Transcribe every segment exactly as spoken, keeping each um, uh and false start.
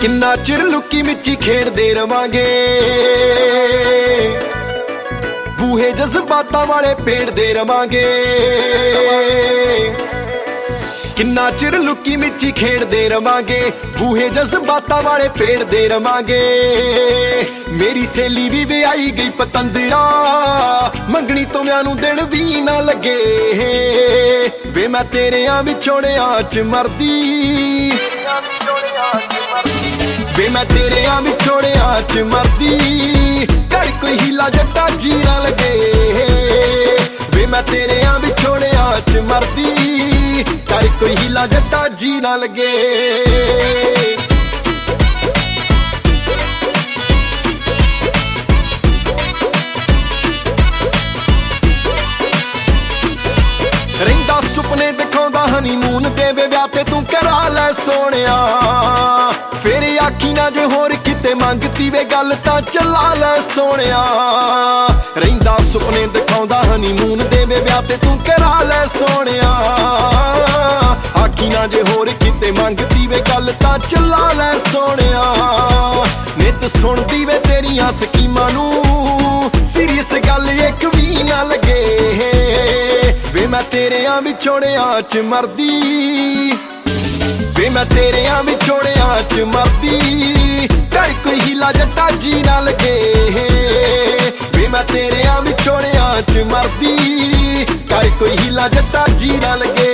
ਕਿੰਨਾ ਚਿਰ ਲੁੱਕੀ ਮਿੱਚੀ ਖੇਡਦੇ ਰਵਾਂਗੇ, ਬੂਹੇ ਜਜ਼ਬਾਤਾਂ ਵਾਲੇ ਪੇੜਦੇ ਰਵਾਂਗੇ। ਕਿੰਨਾ ਚਿਰ ਲੁੱਕੀ ਮਿੱਚੀ ਖੇਡਦੇ ਰਵਾਂਗੇ, ਬੂਹੇ ਜਜ਼ਬਾਤਾਂ ਵਾਲੇ ਪੇੜਦੇ ਰਵਾਂਗੇ। ਮੇਰੀ ਸਹੇਲੀ ਵੀ ਵਿਆਹੀ ਗਈ ਪਤੰਦਰਾ, ਮੰਗਣੀ ਤੋਂ ਵਿਆਹ ਨੂੰ ਦਿਨ ਵੀ ਨਾ ਲੱਗੇ। ਵੇ ਮੈਂ ਤੇਰਿਆਂ ਵਿਛੋੜਿਆਂ ਚ ਮਰਦੀ, ਵੇ ਮੈਂ ਤੇਰਿਆਂ ਵਿਛੋੜਿਆਂ ਚ ਮਰਦੀ। ਕਰ ਕੋਈ ਹੀਲਾ ਜੱਟਾ ਜੀ ਨਾ ਲੱਗੇ, ਵੇ ਮੈਂ ਤੇਰਿਆਂ ਵਿਛੋੜਿਆਂ ਚ ਮਰਦੀ। ਕਰ ਕੋਈ ਹੀਲਾ ਜੱਟਾ ਜੀ ਨਾ ਲੱਗੇ। ਰਹਿੰਦਾ ਸੁਪਨੇ ਦਿਖਾਉਂਦਾ ਹਨੀਮੂਨ ਦੇ ਵੇ ਵਿਆਹ ਤੇ ਤੂੰ ਕਰਾ ਲੈ ਸੋਹਣਿਆ। ਫੇਰ ਆਖੀ ਨਾ ਜੇ ਹੋਰ ਕਿਤੇ ਮੰਗਤੀ ਵੇ ਗੱਲ ਤਾਂ ਚਲਾ ਲੈ ਸੋਹਣਿਆ। ਰਹਿੰਦਾ ਸੁਪਨੇ ਦਿਖਾਉਂਦਾ ਹਨੀਮੂਨ ਦੇ ਵੇ ਵਿਆਹ ਤੇ ਤੂੰ ਕਰਾ ਲੈ ਸੋਹਣਿਆ। ਆਖੀ ਨਾ ਜੇ ਹੋਰ ਕਿਤੇ ਮੰਗਤੀ ਵੇ ਗੱਲ ਤਾਂ ਚਲਾ ਲੈ ਸੋਹਣਿਆ। ਨਿੱਤ ਸੁਣਦੀ ਵੇ ਤੇਰੀਆਂ ਸਕੀਮਾਂ ਨੂੰ, ਸੀਰੀਅਸ ਗੱਲ ਇੱਕ ਵੀ ਨਾ ਲੱਗੇ। ਵੇ ਮੈਂ ਤੇਰਿਆਂ ਵਿਛੋੜਿਆਂ ਚ ਮਰਦੀ, ਵੇ ਮੈਂ ਤੇਰਿਆਂ ਵਿਛੋੜਿਆਂ ਚ ਮਰਦੀ। ਕਰ ਕੋਈ ਹੀਲਾ ਜੱਟਾ ਜੀ ਨਾ ਲੱਗੇ, ਵੇ ਮੈਂ ਤੇਰਿਆਂ ਵਿਛੋੜਿਆਂ ਚ ਮਰਦੀ। ਕਰ ਕੋਈ ਹੀਲਾ ਜੱਟਾ ਜੀ ਨਾ ਲੱਗੇ।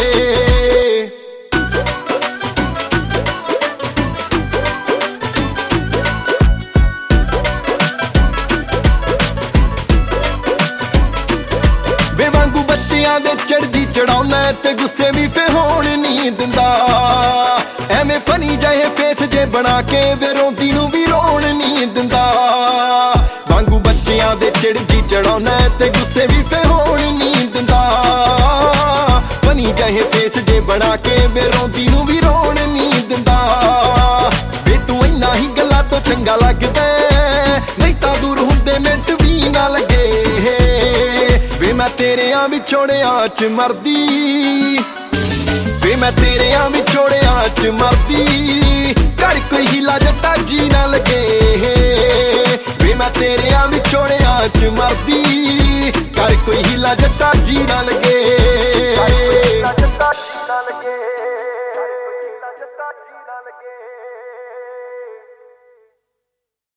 ਦੇ ਚੜਦੀ ਚੜਾਉਣਾ ਤੇ ਗੁੱਸੇ ਵੀ ਫੇ ਹੋਣ ਨਹੀਂ ਦਿੰਦਾ। ਐਵੇਂ ਫਨੀ ਜਿਹੇ ਫੇਸ ਜੇ ਬਣਾ ਕੇ ਵੇ ਰੋਂਦੀ ਨੂੰ ਵੀ ਰੋਣ ਨਹੀਂ ਦਿੰਦਾ। ਵਾਂਗੂ ਬੱਚਿਆਂ ਦੇ ਚੜਦੀ ਚੜਾਉਣਾ ਤੇ ਗੁੱਸੇ ਵੀ ਫੇ ਹੋਣ ਨਹੀਂ ਦਿੰਦਾ। ਫਨੀ ਜਿਹੇ ਫੇਸ ਜੇ ਬਣਾ ਕੇ ਵੇ ਰੋਂਦੀ ਨੂੰ ਵੀ ਰੋਣ ਨਹੀਂ ਦਿੰਦਾ। ਵੇ ਤੂੰ ਇੰਨਾ ਹੀ ਗੱਲਾਂ ਤੋਂ ਚੰਗਾ ਲੱਗਦਾ, ਨਹੀਂ ਤਾਂ ਦੂਰ ਹੁੰਦੇ ਮਿੰਟ ਵੀ ਨਾ ਲੱਗੇ। ਵੇ ਮੈਂ ਤੇਰਿਆਂ ਵਿਛੋੜਿਆਂ ਚ ਮਰਦੀ, ਵੇ ਮੈਂ ਤੇਰਿਆਂ ਵਿਛੋੜਿਆਂ ਚ ਮਰਦੀ। ਕਰ ਕੋਈ ਹੀਲਾ ਜੱਟਾ ਜੀ ਨਾ ਲੱਗੇ, ਵੇ ਮੈਂ ਤੇਰਿਆਂ ਵਿਛੋੜਿਆਂ ਚ ਮਰਦੀ। ਕਰ ਕੋਈ ਹੀਲਾ ਜੱਟਾ ਜੀ ਨਾ ਲੱਗੇ।